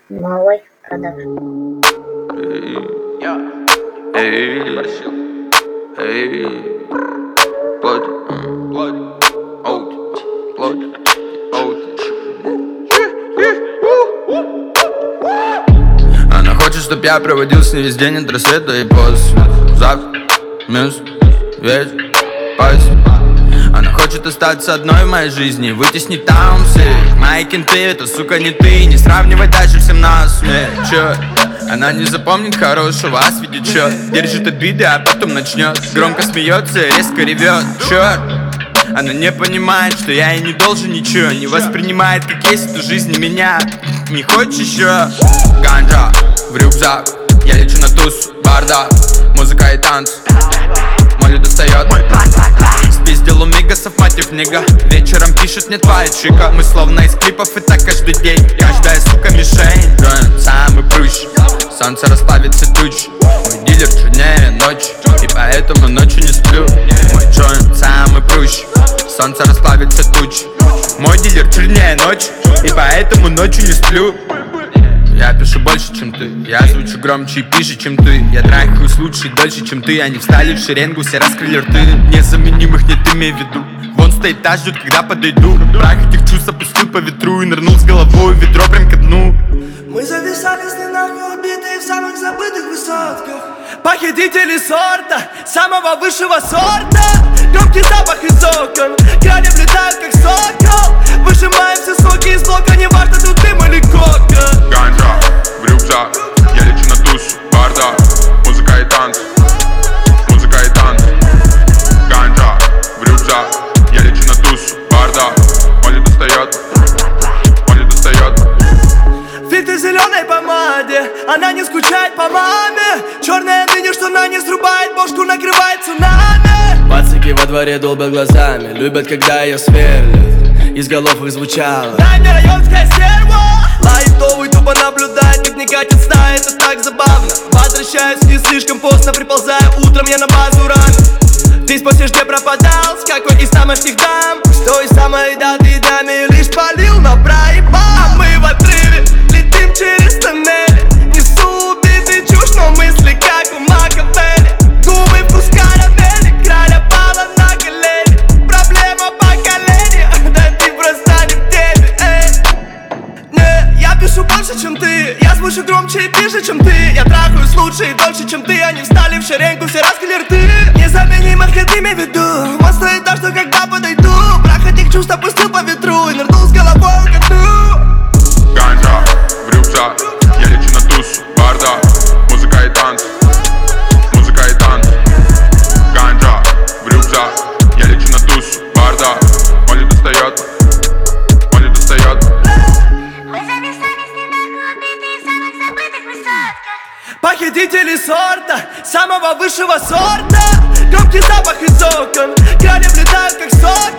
Новый продаж. Она хочет, чтоб я проводил с ней весь день от рассвета и после. Завтра, минус, вечер, поздно. Она хочет остаться одной в моей жизни, вытеснить там всех. Мои кенты, это, сука, не ты. Не сравнивай дальше, всем нас смех. Чё? Она не запомнит хорошего, а свидит чё. Держит обиды, а потом начнет. Громко смеется, резко ревет. Чёрт! Она не понимает, что я ей не должен ничего. Не воспринимает, как есть эту жизнь меня. Не хочешь еще? Ганджа в рюкзак. Я лечу на туз, бардак. Музыка и танцы. Молли достает. Спиздил у мигасов, мотив книга. Вечером пишет мне твоя чика. Мы словно из клипов, и так каждый день. Каждая, сука, мишень. Джойнт самый прыщ. Солнце расплавится тучи. Мой дилер чернее ночи, и поэтому ночью не сплю. Мой джойнт самый прыщ. Солнце расплавится тучи. Мой дилер чернее ночи, и поэтому ночью не сплю. Я пишу больше, чем ты. Я звучу громче и пише, чем ты. Я трахаюсь лучше и дольше, чем ты. Они встали в шеренгу, все раскрыли рты. Незаменимых нет, имей в виду. Вон стоит та, ждет, когда подойду. Прах этих чувств опустил по ветру и нырнул с головой в ведро прям ко дну. Мы зависали сны нахуй, убитые в самых забытых высотках. Похитители сорта, самого высшего сорта. Громкий запах из окон, крали влетают как сокол. Выжимаем все соки из блока, неважно тут дым или кока. Ганджа в рюкзак, я лечу на туз, бардак. Музыка и танцы, музыка и танцы. Ганджа в рюкзак, я лечу на туз, бардак. Молли достает, Молли достает. Фильтр в зеленой помаде, она не скучает по маме. Черная ныне, что на не срубает, бошку накрывает цунами. Пацаки во дворе долбят глазами, любят, когда ее сверлят. Из голов их звучало: дай мне районская стерва. Лайтовый тупо наблюдает, как не катит стая, это так забавно. Возвращаюсь не слишком поздно, приползаю утром я на базу рано. Ты спросишь, где пропадал, с какой из тамошних дам? С той самой даты даме лишь полил на проебал. А мы в отрыве летим через тоннели. Несу убитый чушь, но мысли как у Макавелли. Губы вкус карамели, краля пала на колени. Проблема поколения, да ты просто не в теме, Не, я пишу больше, чем ты. Я звучу громче и пише, чем ты. Я трахаюсь лучше и дольше, чем ты. Они встали в шеренгу, все раскрыли рты. Незаменимых нет, имей в виду. Вот стоит так, что когда подойду. Прах этих чувств опустил по ветру и нырнул с головой ко дну. Ганджа в рюкзак, я лечу на туз, бардак. Музыка и танцы, музыка и танцы. Ганджа в рюкзак, я лечу на туз, бардак. Молли достает, Молли достает. Мы зависали с ней нахуй, убитые в самых забытых высотках. Похитители сорта, самого высшего сорта. Громкий запах из окон, крали влетают как сок.